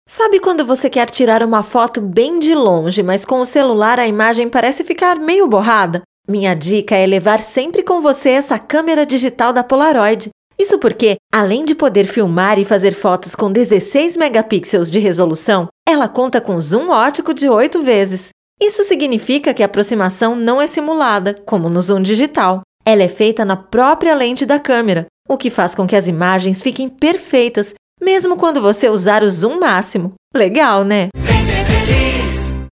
Sabe quando você quer tirar uma foto bem de longe, mas com o celular a imagem parece ficar meio borrada? Minha dica é levar sempre com você essa câmera digital da Polaroid. Isso porque, além de poder filmar e fazer fotos com 16 megapixels de resolução, ela conta com zoom óptico de 8 vezes. Isso significa que a aproximação não é simulada, como no zoom digital. Ela é feita na própria lente da câmera, o que faz com que as imagens fiquem perfeitas, mesmo quando você usar o zoom máximo. Legal, né?